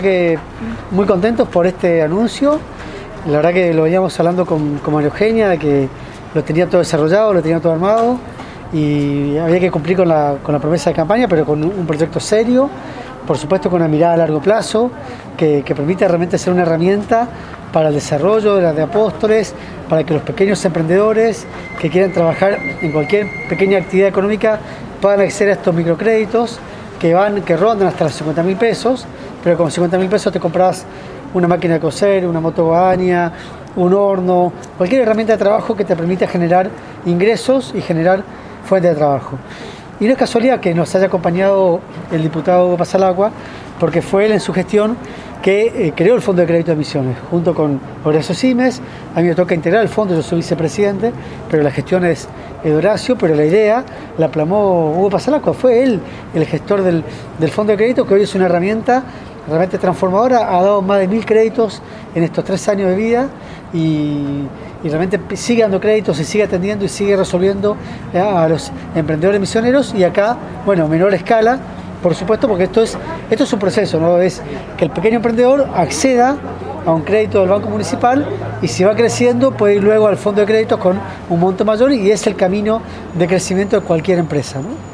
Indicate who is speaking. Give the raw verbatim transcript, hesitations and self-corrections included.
Speaker 1: Que muy contentos por este anuncio. La verdad que lo veníamos hablando con, con María Eugenia, de que lo tenía todo desarrollado, lo tenía todo armado y había que cumplir con la, con la promesa de campaña, pero con un proyecto serio, por supuesto con una mirada a largo plazo, que, que permite realmente ser una herramienta para el desarrollo de las de Apóstoles, para que los pequeños emprendedores que quieran trabajar en cualquier pequeña actividad económica puedan acceder a estos microcréditos que van, que rondan hasta los cincuenta mil pesos, pero con cincuenta mil pesos te compras una máquina de coser, una motogaña, un horno, cualquier herramienta de trabajo que te permita generar ingresos y generar fuente de trabajo. Y no es casualidad que nos haya acompañado el diputado Hugo Pasalacqua, porque fue él en su gestión que eh, creó el Fondo de Crédito de Emisiones, junto con Horacio Simes. A mí me toca integrar el fondo, yo soy vicepresidente, pero la gestión es de Horacio, pero la idea la plasmó Hugo Pasalacqua, fue él el gestor del, del Fondo de Crédito, que hoy es una herramienta realmente transformadora, ha dado más de mil créditos en estos tres años de vida y, y realmente sigue dando créditos y sigue atendiendo y sigue resolviendo a los emprendedores misioneros, y acá, bueno, menor escala, por supuesto, porque esto es, esto es un proceso, ¿no? Es que el pequeño emprendedor acceda a un crédito del Banco Municipal y si va creciendo puede ir luego al fondo de créditos con un monto mayor, y es el camino de crecimiento de cualquier empresa, ¿no?